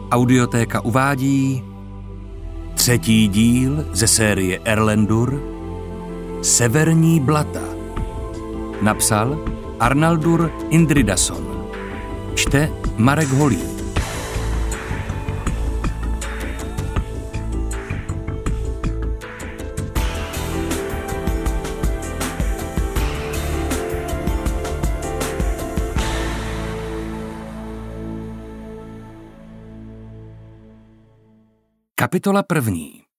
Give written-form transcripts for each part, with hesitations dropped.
Audiotéka uvádí 3. díl ze série Erlendur Severní blata. Napsal Arnaldur Indridason. Čte Marek Holý. Kapitola 1.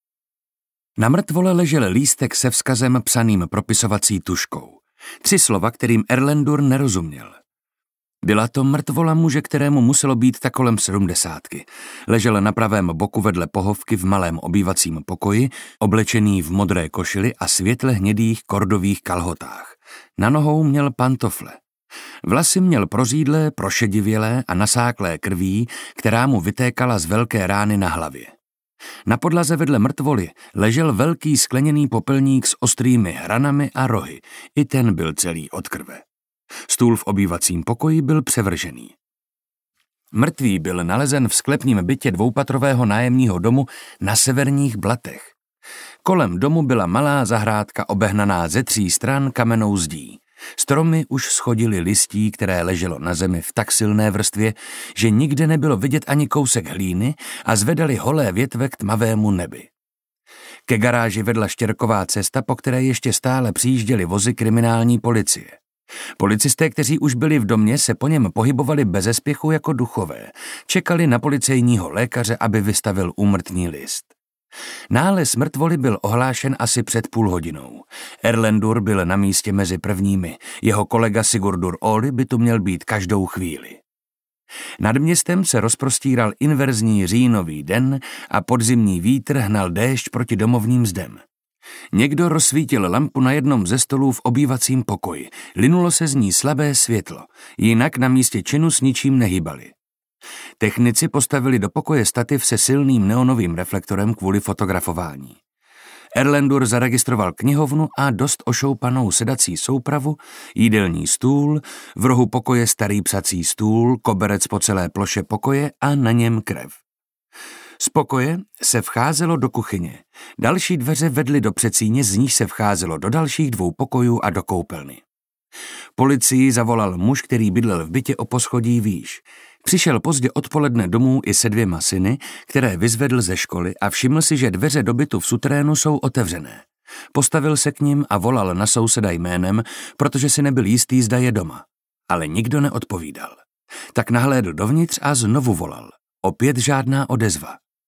Na mrtvole ležel lístek se vzkazem psaným propisovací tužkou. 3 slova, kterým Erlendur nerozuměl. Byla to mrtvola muže, kterému muselo být tak kolem 70. Ležel na pravém boku vedle pohovky v malém obývacím pokoji, oblečený v modré košili a světle hnědých kordových kalhotách. Na nohou měl pantofle. Vlasy měl prořídlé, prošedivělé a nasáklé krví, která mu vytékala z velké rány na hlavě. Na podlaze vedle mrtvoly ležel velký skleněný popelník s ostrými hranami a rohy. I ten byl celý od krve. Stůl v obývacím pokoji byl převržený. Mrtvý byl nalezen v sklepním bytě dvoupatrového nájemního domu na Severních blatech. Kolem domu byla malá zahrádka obehnaná ze 3 stran kamennou zdí. Stromy už schodily listí, které leželo na zemi v tak silné vrstvě, že nikde nebylo vidět ani kousek hlíny a zvedali holé větve k tmavému nebi. Ke garáži vedla štěrková cesta, po které ještě stále přijížděly vozy kriminální policie. Policisté, kteří už byli v domě, se po něm pohybovali beze spěchu jako duchové. Čekali na policejního lékaře, aby vystavil úmrtní list. Nález mrtvoly byl ohlášen asi před půl hodinou. Erlendur byl na místě mezi prvními. Jeho kolega Sigurdur Óli by tu měl být každou chvíli. Nad městem se rozprostíral inverzní říjnový den a podzimní vítr hnal déšť proti domovním zdem. Někdo rozsvítil lampu na jednom ze stolů v obývacím pokoji. Linulo se z ní slabé světlo, jinak na místě činu s ničím nehybali. Technici postavili do pokoje stativ se silným neonovým reflektorem kvůli fotografování. Erlendur zaregistroval knihovnu a dost ošoupanou sedací soupravu, jídelní stůl, v rohu pokoje starý psací stůl, koberec po celé ploše pokoje a na něm krev. Z pokoje se vcházelo do kuchyně. Další dveře vedly do předsíně, z níž se vcházelo do dalších 2 pokojů a do koupelny. Policii zavolal muž, který bydlel v bytě o poschodí výš. Přišel pozdě odpoledne domů i se 2 syny, které vyzvedl ze školy a všiml si, že dveře do bytu v suterénu jsou otevřené. Postavil se k nim a volal na souseda jménem, protože si nebyl jistý, zda je doma. Ale nikdo neodpovídal. Tak nahlédl dovnitř a znovu volal. Opět žádná odezva.